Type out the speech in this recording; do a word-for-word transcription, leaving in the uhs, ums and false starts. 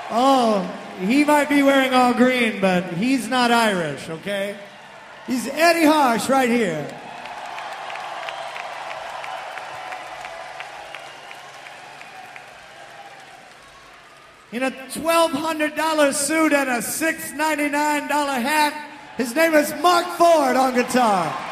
Oh, he might be wearing all green, but he's not Irish, okay? He's Eddie Harsh right here. In a twelve hundred dollars suit and a six hundred ninety-nine dollars hat, his name is Mark Ford on guitar.